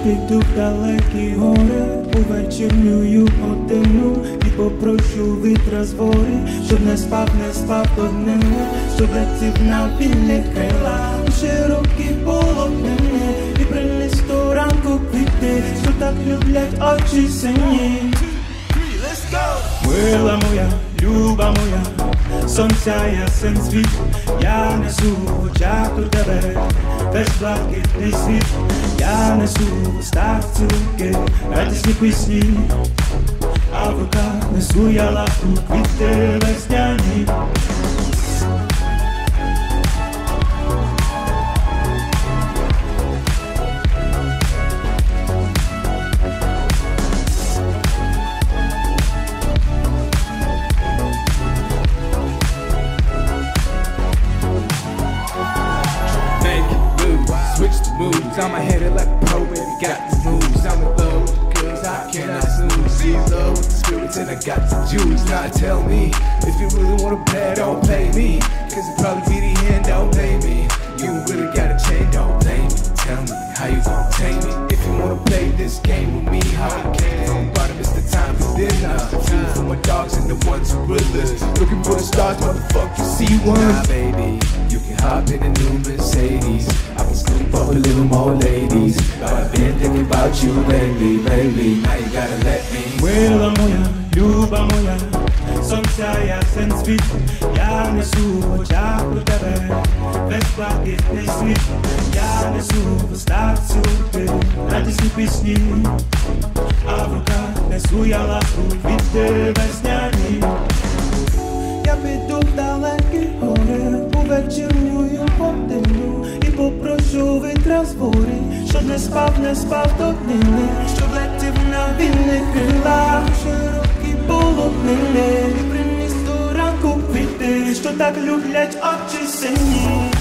піду в далекі гори у вечірню годину і попрошу вітра з гори, щоб не спав до днини, щоб летів на вільних крилах у широкі полотнини і приніс до ранку квіти, що так люблять очі сині. Мила моя, люба моя, сонця ясен світ, я несу в очах до тебе весь блакитний світ, я несу в устах цілунки, радісні пісні, а в руках несу я лапу квіти весняні. I'ma hit it like a pro, baby, got the moves. I'm in love with the girls, I cannot snooze. She's in love with the spirits and I got the juice. Now tell me, if you really wanna play, don't play me, cause it probably be the end, don't blame me. You really gotta change, don't blame me. Tell me, how you gonna take me? If you wanna play this game with me, how you can. From bottom, it's the time for dinner. Food for my dogs and the ones who really looking for the stars, motherfucker, see one. Nah, baby, you can hop in a new Mercedes. I can scoop up a little more ladies, but I've been thinking about you lately. Now you gotta let me. Мила моя, люба моя, сонця ясен світ, я несу в очах до тебе весь блакитний світ, я несу в устах цілунки, радісні пісні, а в руках несу я лапу квіти весняні. Я піду в далекі гори у вечірню годину і попрошу вітра з гори, щоб не спав до днини, щоб летів на вільних крилах широкі полотнини і приніс до ранку квіти, що так люблять очі сині.